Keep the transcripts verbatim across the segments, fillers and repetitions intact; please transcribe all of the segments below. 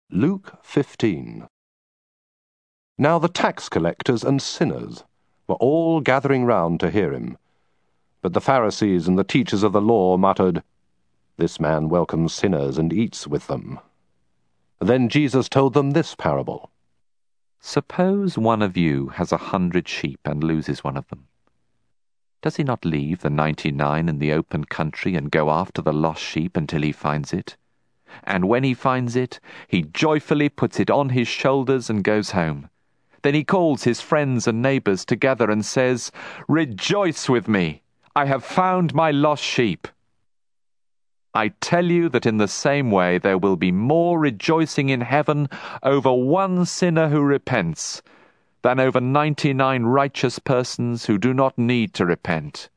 Luke fifteen. Now the tax collectors and sinners were all gathering round to hear him. But the Pharisees and the teachers of the law muttered, "This man welcomes sinners and eats with them." Then Jesus told them this parable. Suppose one of you has a hundred sheep and loses one of them. Does he not leave the ninety-nine in the open country and go after the lost sheep until he finds it? And when he finds it, he joyfully puts it on his shoulders and goes home. Then he calls his friends and neighbors together and says, "Rejoice with me! I have found my lost sheep." I tell you that in the same way there will be more rejoicing in heaven over one sinner who repents than over ninety-nine righteous persons who do not need to repent.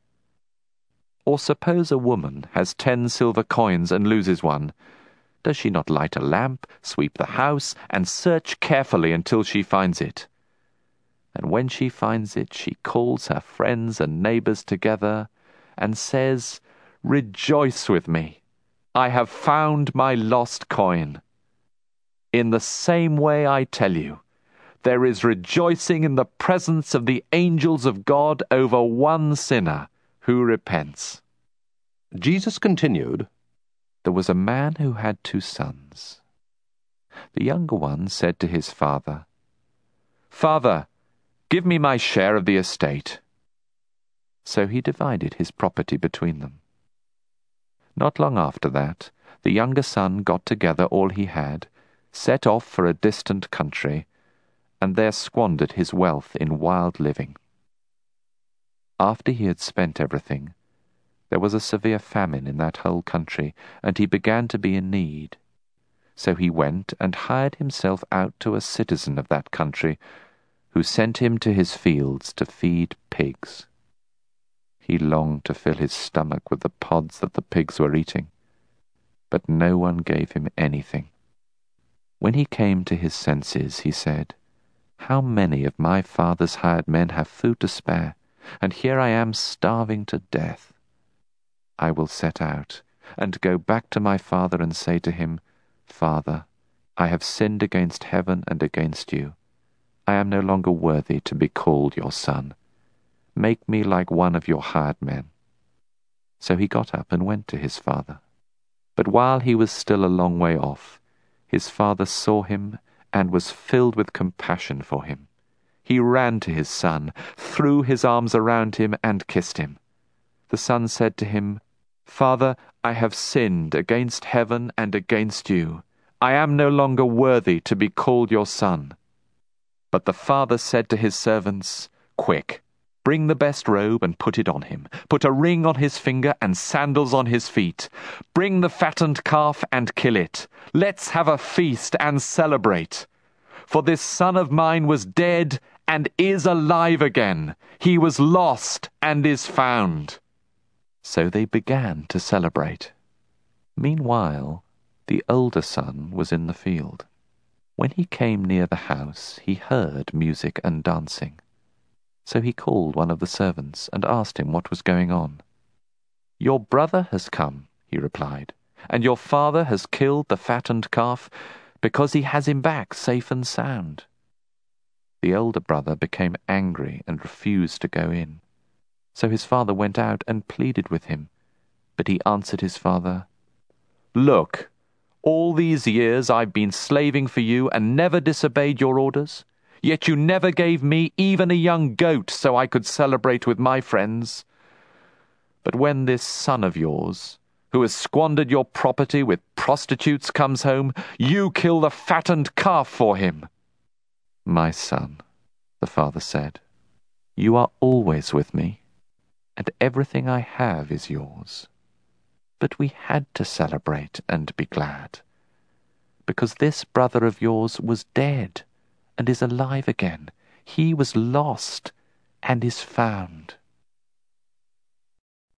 Or suppose a woman has ten silver coins and loses one. Does she not light a lamp, sweep the house, and search carefully until she finds it? And when she finds it, she calls her friends and neighbors together and says, "Rejoice with me! I have found my lost coin." In the same way, I tell you, there is rejoicing in the presence of the angels of God over one sinner who repents. Jesus continued, There was a man who had two sons. The younger one said to his father, "Father, give me my share of the estate." So he divided his property between them. Not long after that, the younger son got together all he had, set off for a distant country, and there squandered his wealth in wild living. After he had spent everything, there was a severe famine in that whole country, and he began to be in need. So he went and hired himself out to a citizen of that country, who sent him to his fields to feed pigs. He longed to fill his stomach with the pods that the pigs were eating, but no one gave him anything. When he came to his senses, he said, "How many of my father's hired men have food to spare, and here I am starving to death? I will set out and go back to my father and say to him, 'Father, I have sinned against heaven and against you. I am no longer worthy to be called your son. Make me like one of your hired men.' So he got up and went to his father. But while he was still a long way off, his father saw him and was filled with compassion for him. He ran to his son, threw his arms around him, and kissed him. The son said to him, 'Father, I have sinned against heaven and against you. I am no longer worthy to be called your son.' But the father said to his servants, 'Quick, bring the best robe and put it on him. Put a ring on his finger and sandals on his feet. Bring the fattened calf and kill it. Let's have a feast and celebrate. For this son of mine was dead and is alive again. He was lost and is found.' So they began to celebrate. Meanwhile, the older son was in the field. When he came near the house, he heard music and dancing. So he called one of the servants and asked him what was going on. 'Your brother has come,' he replied, 'and your father has killed the fattened calf because he has him back safe and sound.' The older brother became angry and refused to go in. So his father went out and pleaded with him. But he answered his father, 'Look, all these years I've been slaving for you and never disobeyed your orders. Yet you never gave me even a young goat so I could celebrate with my friends. But when this son of yours, who has squandered your property with prostitutes, comes home, you kill the fattened calf for him.' 'My son,' the father said, 'you are always with me, and everything I have is yours. But we had to celebrate and be glad, because this brother of yours was dead and is alive again. He was lost and is found.'